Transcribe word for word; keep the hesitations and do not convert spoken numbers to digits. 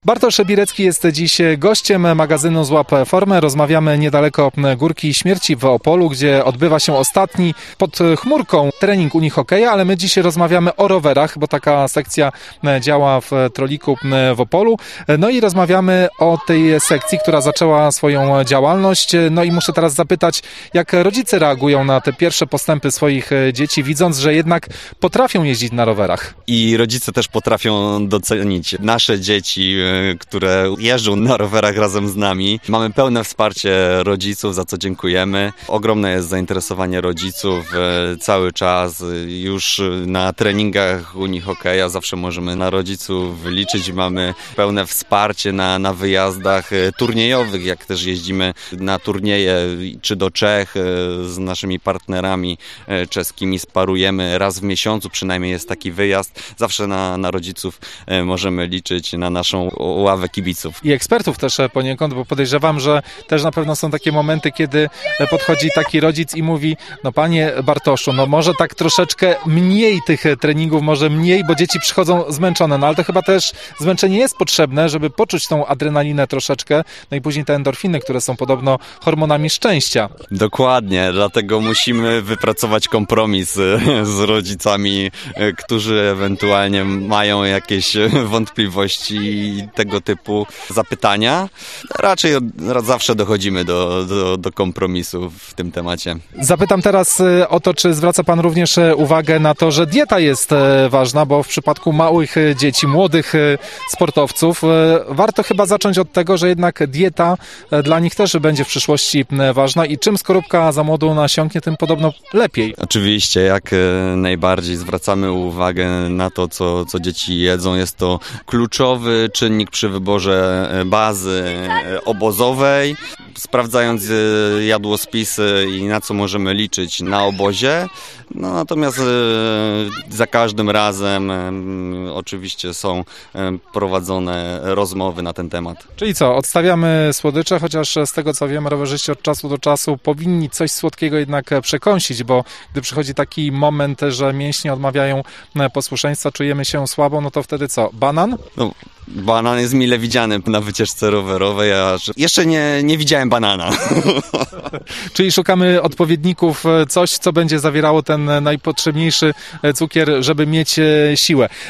Bartosz Birecki jest dziś gościem magazynu Złap Formę. Rozmawiamy niedaleko Górki Śmierci w Opolu, gdzie odbywa się ostatni pod chmurką trening unihokeja, ale my dziś rozmawiamy o rowerach, bo taka sekcja działa w Troliku w Opolu. No i rozmawiamy o tej sekcji, która zaczęła swoją działalność. No i muszę teraz zapytać, jak rodzice reagują na te pierwsze postępy swoich dzieci, widząc, że jednak potrafią jeździć na rowerach. I rodzice też potrafią docenić nasze dzieci, które jeżdżą na rowerach razem z nami. Mamy pełne wsparcie rodziców, za co dziękujemy. Ogromne jest zainteresowanie rodziców cały czas. Już na treningach unihokeja zawsze możemy na rodziców liczyć. Mamy pełne wsparcie na, na wyjazdach turniejowych, jak też jeździmy na turnieje czy do Czech z naszymi partnerami czeskimi. Sparujemy raz w miesiącu, przynajmniej jest taki wyjazd. Zawsze na, na rodziców możemy liczyć, na naszą ławę kibiców. I ekspertów też poniekąd, bo podejrzewam, że też na pewno są takie momenty, kiedy podchodzi taki rodzic i mówi: no panie Bartoszu, no może tak troszeczkę mniej tych treningów, może mniej, bo dzieci przychodzą zmęczone, no ale to chyba też zmęczenie jest potrzebne, żeby poczuć tą adrenalinę troszeczkę, no i później te endorfiny, które są podobno hormonami szczęścia. Dokładnie, dlatego musimy wypracować kompromis z rodzicami, którzy ewentualnie mają jakieś wątpliwości i tego typu zapytania. Raczej zawsze dochodzimy do, do, do kompromisu w tym temacie. Zapytam teraz o to, czy zwraca pan również uwagę na to, że dieta jest ważna, bo w przypadku małych dzieci, młodych sportowców warto chyba zacząć od tego, że jednak dieta dla nich też będzie w przyszłości ważna i czym skorupka za młodu nasiąknie, tym podobno lepiej. Oczywiście, jak najbardziej zwracamy uwagę na to, co, co dzieci jedzą. Jest to kluczowy czynnik przy wyborze bazy obozowej, sprawdzając jadłospisy i na co możemy liczyć na obozie. No, natomiast za każdym razem oczywiście są prowadzone rozmowy na ten temat. Czyli co, odstawiamy słodycze, chociaż z tego co wiem, rowerzyści od czasu do czasu powinni coś słodkiego jednak przekąsić, bo gdy przychodzi taki moment, że mięśnie odmawiają posłuszeństwa, czujemy się słabo, no to wtedy co, banan? No, banan jest mile widziany na wycieczce rowerowej, a jeszcze nie, nie widziałem banana. Czyli szukamy odpowiedników, coś, co będzie zawierało ten najpotrzebniejszy cukier, żeby mieć siłę.